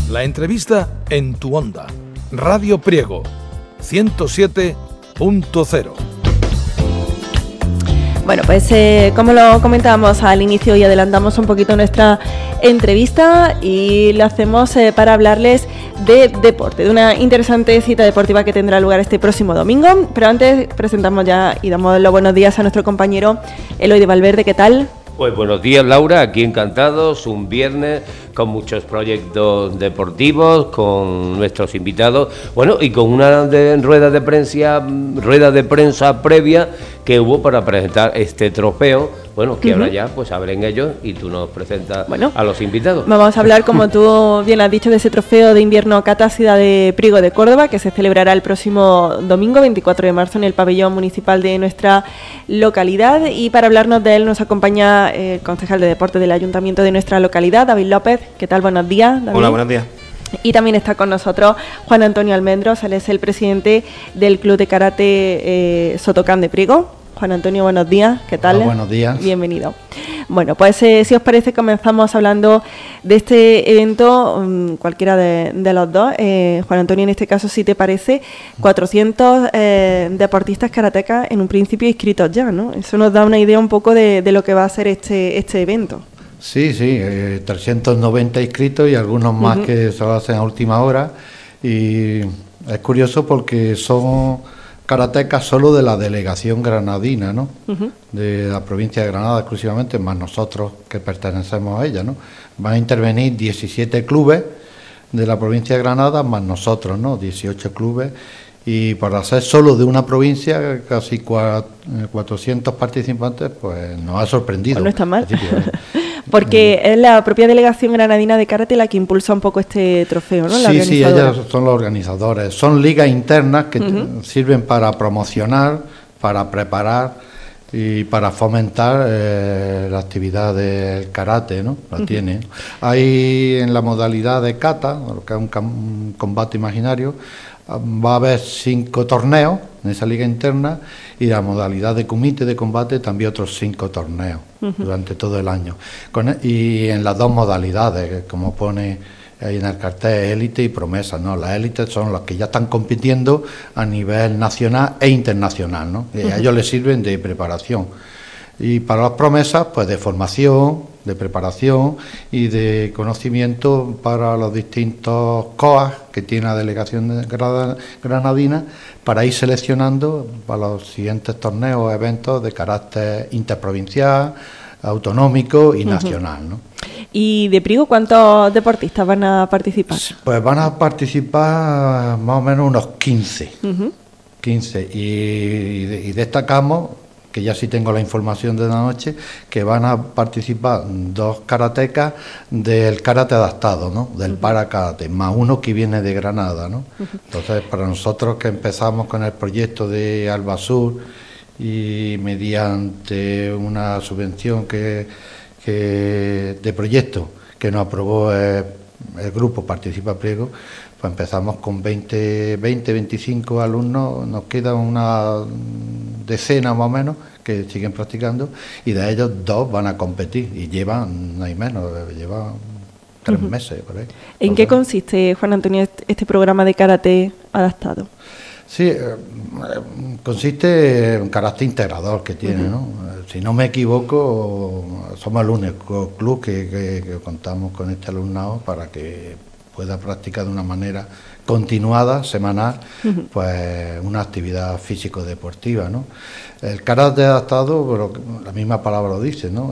La entrevista en tu onda. Radio Priego 107.0. Bueno, pues como lo comentábamos al inicio y adelantamos un poquito nuestra entrevista y lo hacemos para hablarles de deporte, de una interesante cita deportiva que tendrá lugar este próximo domingo. Pero antes presentamos ya y damos los buenos días a nuestro compañero Eloy de Valverde. ¿Qué tal? Pues buenos días, Laura, aquí encantados, un viernes con muchos proyectos deportivos, con nuestros invitados, bueno, y con una rueda de prensa previa que hubo para presentar este trofeo, bueno, que ahora ya pues abren ellos y tú nos presentas a los invitados. Vamos a hablar, como tú bien has dicho, de ese trofeo de invierno Cata Ciudad de Priego de Córdoba, que se celebrará el próximo domingo 24 de marzo en el pabellón municipal de nuestra localidad, y para hablarnos de él nos acompaña el concejal de deporte del ayuntamiento de nuestra localidad, David López. ¿Qué tal? Buenos días, David. Hola, buenos días. Y también está con nosotros Juan Antonio Almendros, él es el presidente del Club de Karate Sotocán de Priego. Juan Antonio, buenos días, ¿qué tal? Hola, buenos días. Bienvenido. Bueno, pues si os parece comenzamos hablando de este evento, cualquiera de los dos. Juan Antonio, en este caso, si te parece, 400 deportistas karatecas en un principio inscritos ya, ¿no? Eso nos da una idea un poco de lo que va a ser este evento. Sí, 390 inscritos y algunos más que se lo hacen a última hora. Y es curioso porque son karatecas solo de la delegación granadina, ¿no? De la provincia de Granada exclusivamente, más nosotros que pertenecemos a ella, ¿no? Van a intervenir 17 clubes de la provincia de Granada, más nosotros, ¿no? 18 clubes. Y para ser solo de una provincia, casi 400 participantes, pues nos ha sorprendido. Pues no está mal. Porque es la propia delegación granadina de karate la que impulsa un poco este trofeo, ¿no? Sí, ellos son los organizadores. Son ligas internas que sirven para promocionar, para preparar y para fomentar la actividad del karate, ¿no? La tiene. Hay en la modalidad de kata, que es un combate imaginario, va a haber 5 torneos en esa liga interna, y la modalidad de kumite de combate también otros 5 torneos durante todo el año. Y en las dos modalidades, como pone ahí en el cartel, élite y promesa, ¿no? Las élites son los que ya están compitiendo a nivel nacional e internacional, ¿no? Y a ellos les sirven de preparación. Y para las promesas, pues de formación, de preparación y de conocimiento para los distintos COAs que tiene la delegación granadina, para ir seleccionando para los siguientes torneos o eventos de carácter interprovincial, autonómico y nacional, ¿no? ¿Y de Priego cuántos deportistas van a participar? Pues van a participar más o menos unos 15. 15 y destacamos, que ya sí tengo la información de la noche, que van a participar 2 karatecas del karate adaptado, ¿no? Del para karate, más uno que viene de Granada, ¿no? Entonces, para nosotros que empezamos con el proyecto de Albasur y mediante una subvención de proyecto que nos aprobó el grupo Participa Priego, pues empezamos con 25 alumnos, nos quedan una decena más o menos que siguen practicando, y de ellos 2 van a competir y llevan, no hay menos, llevan 3 meses por ahí. ¿En qué consiste, Juan Antonio, este programa de karate adaptado? Sí, consiste en un carácter integrador que tiene, ¿no? Si no me equivoco, somos el único club que contamos con este alumnado para que pueda practicar de una manera continuada, semanal, pues una actividad físico-deportiva, ¿no? El karate adaptado, pero la misma palabra lo dice, ¿no?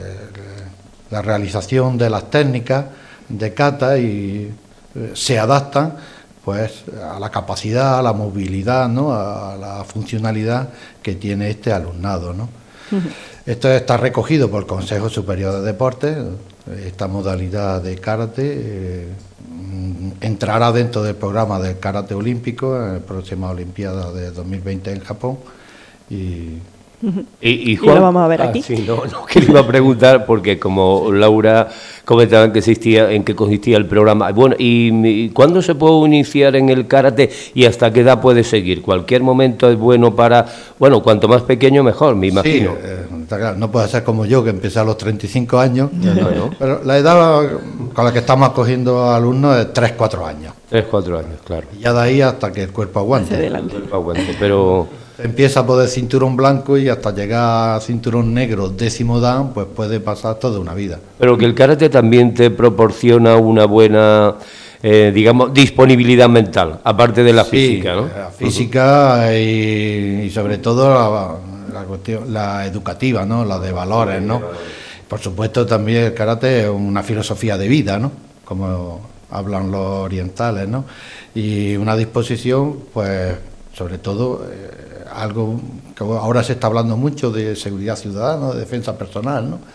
La realización de las técnicas de kata y se adaptan pues a la capacidad, a la movilidad, ¿no? A la funcionalidad que tiene este alumnado, ¿no? Esto está recogido por el Consejo Superior de Deportes. Esta modalidad de karate entrará dentro del programa del karate olímpico en la próxima Olimpiada de 2020 en Japón. Y Juan, lo vamos a ver aquí. Sí, no, que le iba a preguntar, porque como Laura comentaba en qué consistía el programa. Bueno, ¿y cuándo se puede iniciar en el karate y hasta qué edad puede seguir? Cualquier momento es bueno para, bueno, cuanto más pequeño mejor, me imagino. Sí, está claro, no puede ser como yo, que empecé a los 35 años, No. pero la edad con la que estamos acogiendo alumnos es 3-4 años. 3-4 años, claro. Y ya de ahí hasta que el cuerpo aguante. Pero empieza por el cinturón blanco y hasta llegar a cinturón negro, 10º dan, pues puede pasar toda una vida. Pero que el karate también te proporciona una buena, digamos, disponibilidad mental, aparte de la física, ¿no? La física y sobre todo la cuestión, la educativa, ¿no? La de valores, ¿no? Por supuesto también el karate es una filosofía de vida, ¿no? Como hablan los orientales, ¿no? Y una disposición, pues, sobre todo, algo que ahora se está hablando mucho de seguridad ciudadana, de defensa personal, ¿no?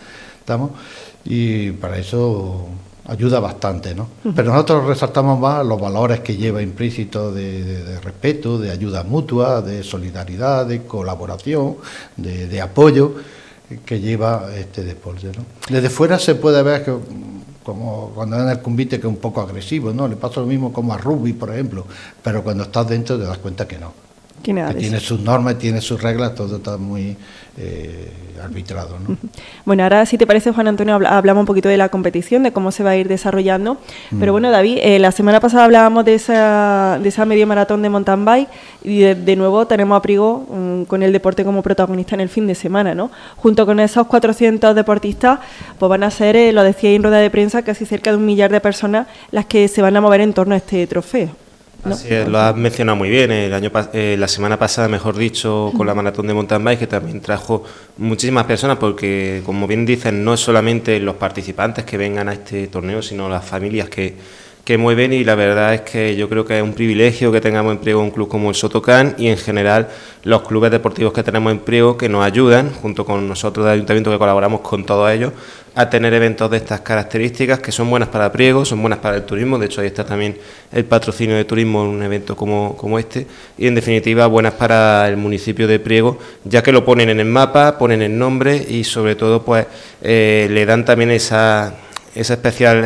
Y para eso ayuda bastante, ¿no? Pero nosotros resaltamos más los valores que lleva implícitos de respeto, de ayuda mutua, de solidaridad, de colaboración, de apoyo que lleva este deporte, ¿no? Desde fuera se puede ver que, como cuando en el combate, que es un poco agresivo, ¿no? Le pasa lo mismo como a rugby, por ejemplo, pero cuando estás dentro te das cuenta que no. Que tiene sus normas, tiene sus reglas, todo está muy arbitrado, ¿no? Bueno, ahora si te parece, Juan Antonio, hablamos un poquito de la competición, de cómo se va a ir desarrollando. Pero bueno, David, la semana pasada hablábamos de esa medio maratón de mountain bike y de nuevo tenemos a Priego con el deporte como protagonista en el fin de semana, ¿no? Junto con esos 400 deportistas, pues van a ser, lo decía en rueda de prensa, casi cerca de 1 millar de personas las que se van a mover en torno a este trofeo, ¿no? Así es, lo has mencionado muy bien. La semana pasada, mejor dicho, con la maratón de mountain bike, que también trajo muchísimas personas, porque, como bien dicen, no es solamente los participantes que vengan a este torneo, sino las familias que mueven, y la verdad es que yo creo que es un privilegio que tengamos en Priego un club como el Sotocán y en general los clubes deportivos que tenemos en Priego, que nos ayudan, junto con nosotros del Ayuntamiento, que colaboramos con todos ellos, a tener eventos de estas características que son buenas para Priego, son buenas para el turismo. De hecho, ahí está también el patrocinio de turismo en un evento como este, y en definitiva buenas para el municipio de Priego, ya que lo ponen en el mapa, ponen el nombre y sobre todo pues le dan también esa especial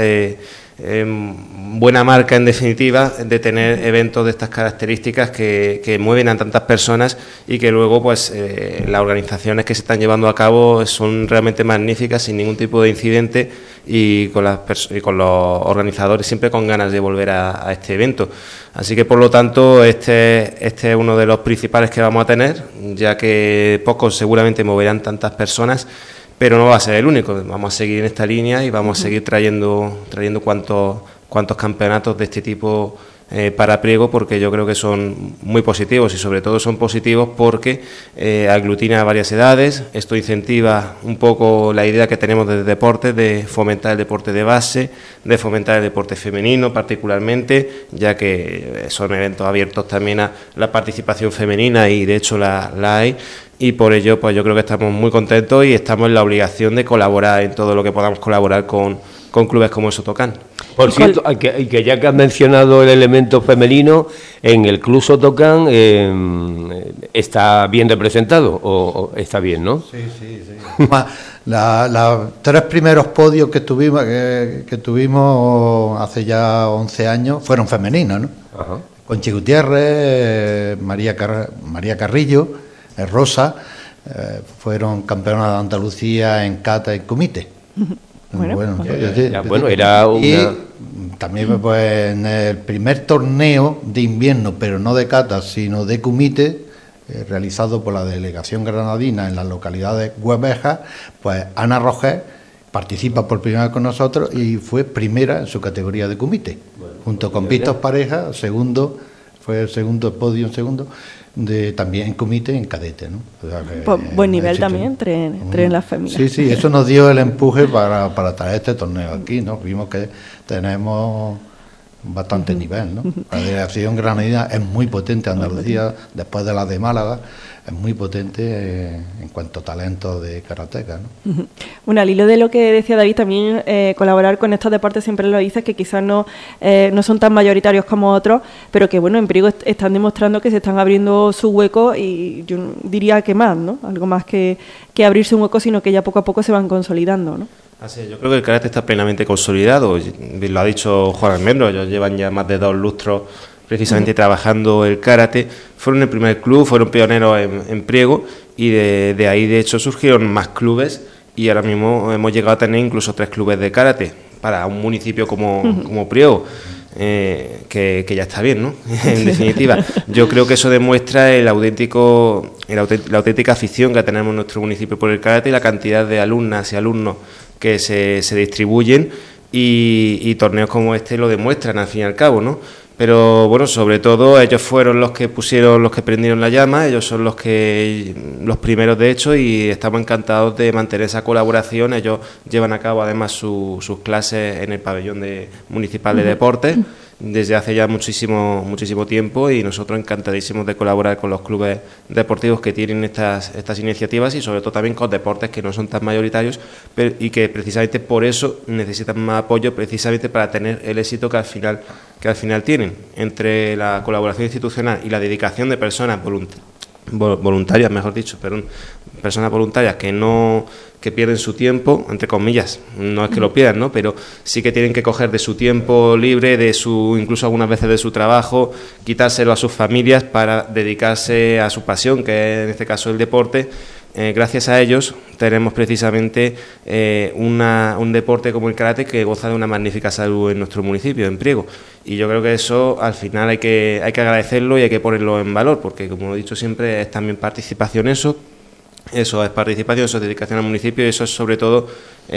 buena marca, en definitiva, de tener eventos de estas características que mueven a tantas personas y que luego pues las organizaciones que se están llevando a cabo son realmente magníficas, sin ningún tipo de incidente, y con los organizadores siempre con ganas de volver a este evento. Así que, por lo tanto, este es uno de los principales que vamos a tener, ya que pocos seguramente moverán tantas personas, pero no va a ser el único. Vamos a seguir en esta línea y vamos a seguir trayendo cuantos campeonatos de este tipo para Priego, porque yo creo que son muy positivos, y sobre todo son positivos porque aglutina varias edades. Esto incentiva un poco la idea que tenemos de deporte, de fomentar el deporte de base, de fomentar el deporte femenino particularmente, ya que son eventos abiertos también a la participación femenina, y de hecho la hay. Y por ello, pues yo creo que estamos muy contentos y estamos en la obligación de colaborar en todo lo que podamos colaborar con clubes como el Sotocán. Por cierto, que ya que has mencionado el elemento femenino, en el Club Sotocán ¿está bien representado o está bien, no? Sí. Los 3 primeros podios que tuvimos hace ya 11 años fueron femeninos, ¿no? Ajá. Conchi Gutiérrez, María Carrillo, Rosa, fueron campeonas de Andalucía en kata y kumite. Era una... Y también pues en el primer torneo de invierno, pero no de kata, sino de kumite, realizado por la delegación granadina en las localidades Huevejas, pues Ana Roger participa por primera vez con nosotros y fue primera en su categoría de kumite, junto con Víctor Pareja, fue el segundo podio, también en comité, en cadete, ¿no? O sea, buen nivel también entre las familias. Sí, eso nos dio el empuje para traer este torneo aquí, ¿no? Vimos que tenemos bastante nivel, ¿no? La delegación granadina es muy potente, Andalucía, después de la de Málaga, es muy potente en cuanto a talento de karateca, ¿no? Bueno, al hilo de lo que decía David, también colaborar con estos deportes, siempre lo dices, que quizás no son tan mayoritarios como otros, pero que bueno, en Priego están demostrando que se están abriendo su hueco, y yo diría que más, ¿no? Algo más que abrirse un hueco, sino que ya poco a poco se van consolidando, ¿no? Así es, yo creo que el karate está plenamente consolidado, lo ha dicho Juan Almendro, ellos llevan ya más de 2 lustros precisamente trabajando el karate. Fueron el primer club, fueron pioneros en Priego, y de ahí de hecho surgieron más clubes, y ahora mismo hemos llegado a tener incluso 3 clubes de karate. para un municipio como Priego, que ya está bien, ¿no? En definitiva, yo creo que eso demuestra la auténtica afición que tenemos en nuestro municipio por el karate y la cantidad de alumnas y alumnos que se distribuyen, y torneos como este lo demuestran al fin y al cabo, ¿no? Pero bueno, sobre todo ellos fueron los que prendieron la llama, ellos son los primeros de hecho, y estamos encantados de mantener esa colaboración. Ellos llevan a cabo además sus clases en el pabellón municipal de deportes desde hace ya muchísimo tiempo, y nosotros encantadísimos de colaborar con los clubes deportivos que tienen estas iniciativas, y sobre todo también con deportes que no son tan mayoritarios y que precisamente por eso necesitan más apoyo, precisamente para tener el éxito que al final tienen. Entre la colaboración institucional y la dedicación de personas voluntarias, personas voluntarias que pierden su tiempo, entre comillas, no es que lo pierdan, ¿no? Pero sí que tienen que coger de su tiempo libre, incluso algunas veces de su trabajo, quitárselo a sus familias para dedicarse a su pasión, que es en este caso el deporte. Gracias a ellos tenemos precisamente un deporte como el karate que goza de una magnífica salud en nuestro municipio, en Priego. Y yo creo que eso al final hay que agradecerlo y hay que ponerlo en valor, porque como he dicho siempre, es también participación eso es participación, eso es dedicación al municipio, y eso es sobre todo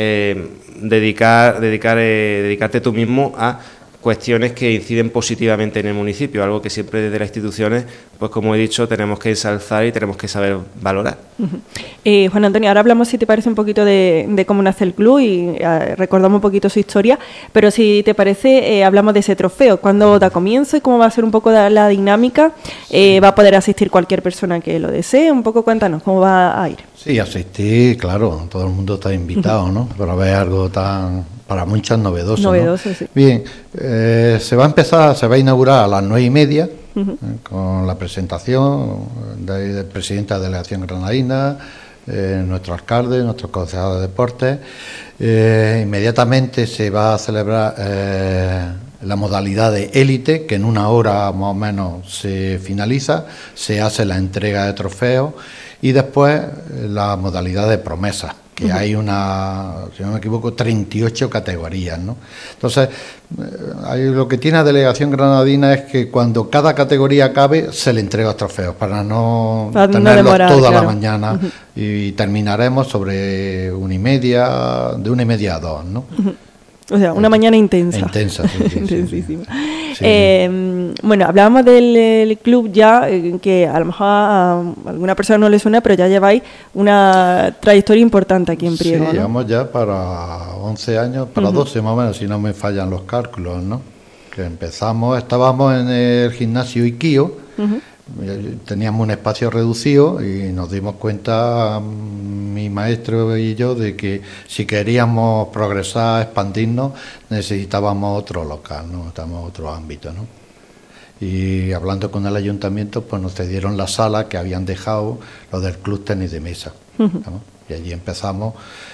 dedicarte tú mismo a cuestiones que inciden positivamente en el municipio, algo que siempre desde las instituciones, pues como he dicho, tenemos que ensalzar y tenemos que saber valorar. Juan Antonio, ahora hablamos, si te parece, un poquito de cómo nace el club y recordamos un poquito su historia, pero si te parece, hablamos de ese trofeo, cuándo da comienzo y cómo va a ser un poco la dinámica. ¿Va a poder asistir cualquier persona que lo desee? Un poco cuéntanos cómo va a ir. Sí, asistir, claro, todo el mundo está invitado, ¿no? Pero ver algo para muchos novedoso, ¿no? Sí. Bien, se va a inaugurar a las 9:30, con la presentación del presidente de la delegación granadina, nuestro alcalde, nuestro concejal de deportes. Inmediatamente se va a celebrar la modalidad de élite, que en una hora más o menos se finaliza, se hace la entrega de trofeos, y después la modalidad de promesa, que hay si no me equivoco, 38 categorías, ¿no? Entonces, lo que tiene la delegación granadina es que cuando cada categoría acabe, se le entrega los trofeos, para no tenerlos demorar, toda la mañana, y terminaremos sobre 1:30, de 1:30 a 2, ¿no? O sea, una mañana intensa. Intensa, sí. Intensísima. Sí. Bueno, hablábamos del club ya, que a lo mejor a alguna persona no le suena, pero ya lleváis una trayectoria importante aquí en Priego, Sí, ¿no? llevamos ya para 11 años, para 12 más o menos, si no me fallan los cálculos, ¿no? Que estábamos en el gimnasio Ikio, teníamos un espacio reducido y nos dimos cuenta, mi maestro y yo, de que si queríamos progresar, expandirnos, necesitábamos otro local, ¿no? Necesitábamos otro ámbito, ¿no? Y hablando con el ayuntamiento, pues nos cedieron la sala que habían dejado los del Club Tenis de Mesa, ¿no? Y allí empezamos,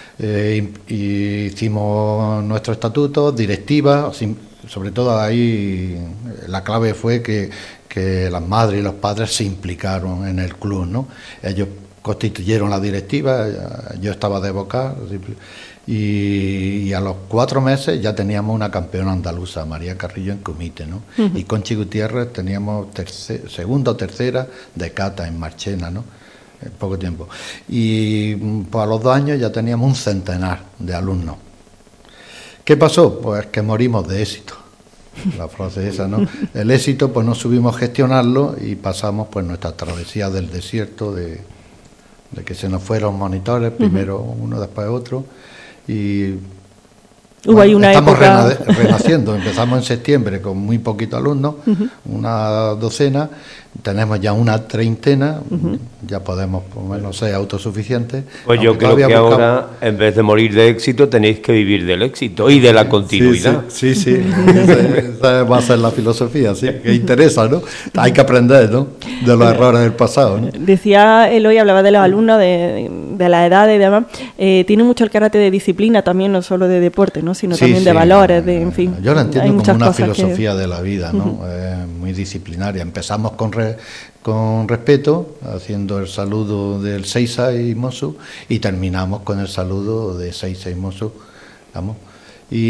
y hicimos nuestro estatuto, directiva, sobre todo ahí la clave fue que las madres y los padres se implicaron en el club, ¿no? Ellos constituyeron la directiva, yo estaba de vocal, y a los 4 meses ya teníamos una campeona andaluza, María Carrillo, en comité, ¿no? Y Conchi Gutiérrez teníamos segunda o tercera de cata en Marchena, ¿no? En poco tiempo. Y pues a los 2 años ya teníamos un centenar de alumnos. ¿Qué pasó? Pues que morimos de éxito. La frase esa, ¿no? El éxito, pues no supimos gestionarlo y pasamos pues nuestra travesía del desierto, de que se nos fueron monitores, primero uno, después otro, y Hubo ahí una estamos época... renaciendo. Empezamos en septiembre con muy poquitos alumnos, una docena, tenemos ya una treintena, ya podemos, por lo menos, ser autosuficientes. Pues yo creo que ahora, en vez de morir de éxito, tenéis que vivir del éxito y de la continuidad. Sí. Esa va a ser la filosofía, sí, que interesa, ¿no? Hay que aprender, ¿no? De los errores del pasado, ¿no? Decía Eloy, hablaba de los alumnos, de la edad y demás. Tiene mucho el carácter de disciplina también, no solo de deporte, ¿no? Sino también de valores, en fin. Yo lo entiendo como una filosofía de la vida, ¿no? Muy disciplinaria. Empezamos con respeto, haciendo el saludo del Seisai Mosu, y terminamos con el saludo de Seisai Mosu, ¿vamos? y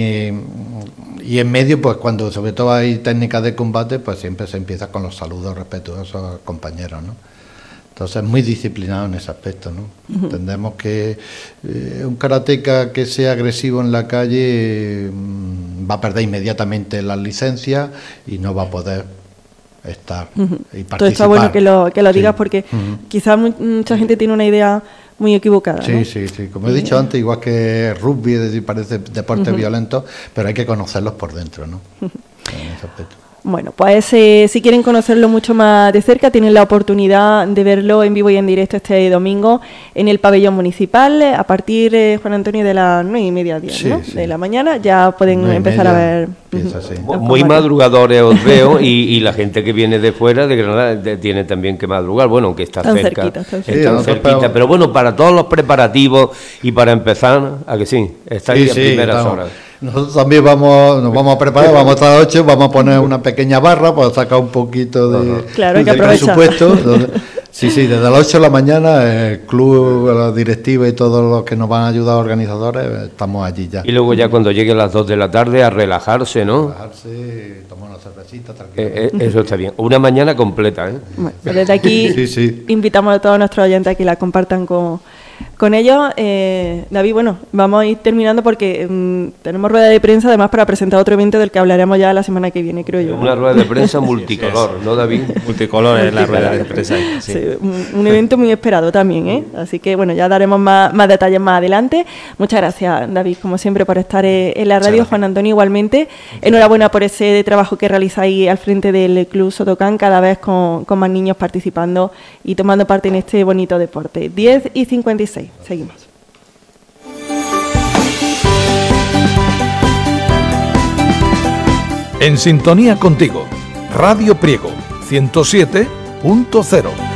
en medio, pues cuando sobre todo hay técnicas de combate, pues siempre se empieza con los saludos respetuosos a los compañeros, ¿no? Entonces es muy disciplinado en ese aspecto, ¿no? Entendemos que un karateca que sea agresivo en la calle va a perder inmediatamente las licencias y no va a poder estar y participar. Todo está bueno que lo digas porque quizás mucha gente tiene una idea muy equivocada, ¿no? Sí. Como he dicho antes, igual que rugby, es decir, parece deporte violento, pero hay que conocerlos por dentro, ¿no? En ese aspecto. Bueno, pues si quieren conocerlo mucho más de cerca, tienen la oportunidad de verlo en vivo y en directo este domingo en el pabellón municipal, a partir, Juan Antonio, de las 9:30, 10, ¿no? De la mañana, ya pueden empezar a ver. Muy madrugadores os veo, y la gente que viene de fuera, de Granada, tiene también que madrugar, bueno, aunque está cerca. Están cerquita, pero bueno, para todos los preparativos y para empezar, ¿a que sí? Está ahí a primeras horas. Nosotros también nos vamos a preparar, vamos a estar a las 8, vamos a poner una pequeña barra para sacar un poquito de presupuesto. Sí, desde las 8 de la mañana el club, la directiva y todos los que nos van a ayudar, organizadores, estamos allí ya. Y luego ya cuando lleguen las 2 de la tarde a relajarse, ¿no? Relajarse, tomar una cervecita, tranquilo. Eso está bien. Una mañana completa, ¿eh? Bueno, pues desde aquí invitamos a todos nuestros oyentes a que la compartan con ellos. David, bueno, vamos a ir terminando porque tenemos rueda de prensa además para presentar otro evento del que hablaremos ya la semana que viene, creo yo. Una rueda de prensa multicolor, ¿no, David? Multicolor es la rueda de prensa. Sí, un evento muy esperado también, ¿eh? Así que bueno, ya daremos más detalles más adelante. Muchas gracias, David, como siempre, por estar en la radio. Juan Antonio, igualmente. Enhorabuena por ese trabajo que realizáis al frente del Club Sotocán, cada vez con más niños participando y tomando parte en este bonito deporte. 10:56. Seguimos. En sintonía contigo, Radio Priego 107.0.